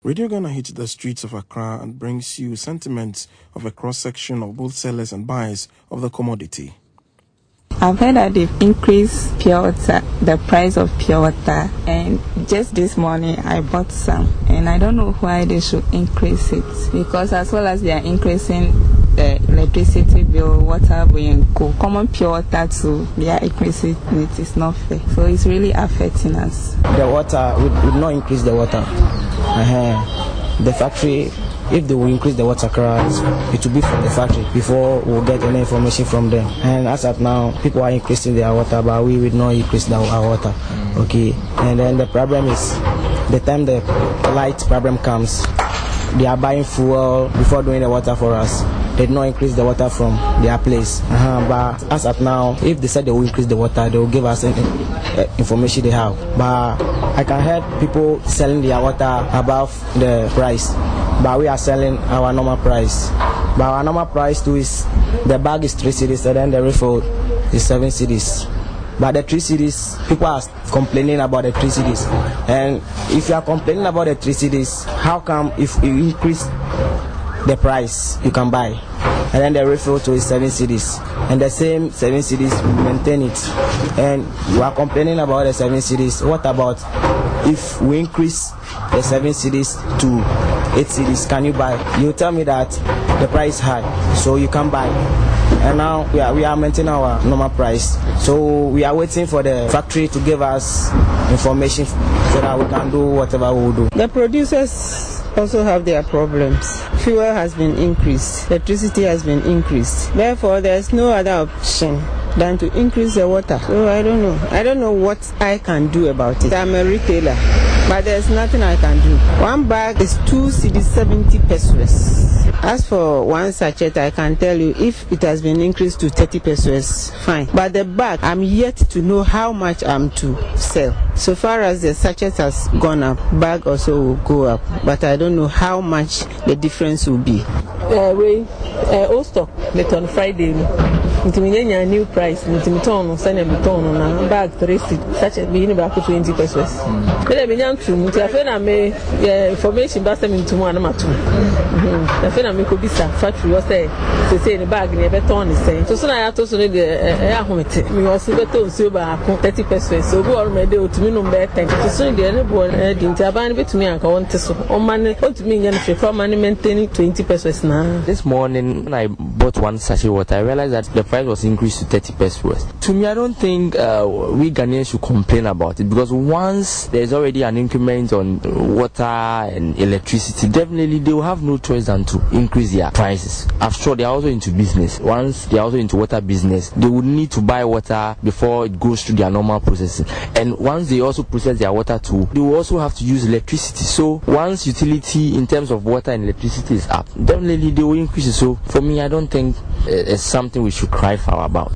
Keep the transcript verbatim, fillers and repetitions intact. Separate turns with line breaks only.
Radio Ghana hits the streets of Accra and brings you sentiments of a cross-section of both sellers and buyers of the commodity.
I've heard that they've increased pure water, the price of pure water, and just this morning I bought some, and I don't know why they should increase it, because as well as they are increasing the electricity bill, water bill, and co- common pure water too, they are increasing it. It's not fair, so it's really affecting us.
The water would, would not increase the water. Uh-huh. The factory, if they will increase the water crowds, it will be from the factory before we'll get any information from them. And as of now, people are increasing their water, but we will not increase the, our water. Okay. And then the problem is, the time the light problem comes, they are buying fuel before doing the water for us. They did not increase the water from their place. Uh-huh. But as of now, if they said they will increase the water, they will give us any uh, information they have. But I can hear people selling their water above the price. But we are selling our normal price. But our normal price too is, the bag is three cedis, and then the refill is seven cedis. But the three cedis, people are complaining about the three cedis. And if you are complaining about the three cedis, how come if you increase the price you can buy, and then the refill to is seven cedis, and the same seven cedis we maintain it, and you are complaining about the seven cedis? What about if we increase the seven cedis to eight cedis? Can you buy? You tell me that the price is high, so you can buy. And now we are we are maintaining our normal price, so we are waiting for the factory to give us information so that we can do whatever we will do.
The producers also have their problems. Fuel has been increased, electricity has been increased. Therefore, there is no other option than to increase the water. So I don't know. I don't know what I can do about it. I'm a retailer, but there's nothing I can do. One bag is two cedis seventy pesos. As for one sachet, I can tell you if it has been increased to thirty pesos, fine. But the bag, I'm yet to know how much I'm to sell. So far as the sachet has gone up, bag also will go up. But I don't know how much the difference will be.
Uh, we, uh, old stock, but on Friday, a new price, Ntimton, Senaton, and bag three such as being about twenty pesos. But I've been young to Mutiafena may information bust them into one or two. The Fena could be factory was there to say in the bag never torn the same. So soon I have to say the air home. We also got to silver thirty pesos. So go already to minimum bed. Thank you. So the other boy didn't have any bit to me. I want to so on money. What to me, and if money maintaining twenty pesos now.
This morning, when I bought one sachet water, I realized that the price was increased to thirty pesos. To me, I don't think uh, we Ghanaians should complain about it, because once there's already an increment on water and electricity, definitely they will have no choice than to increase their prices. I'm sure they are also into business. Once they are also into water business, they would need to buy water before it goes through their normal processing. And once they also process their water too, they will also have to use electricity. So once utility in terms of water and electricity is up, definitely they will increase it. So for me, I don't think it's something we should cry for about.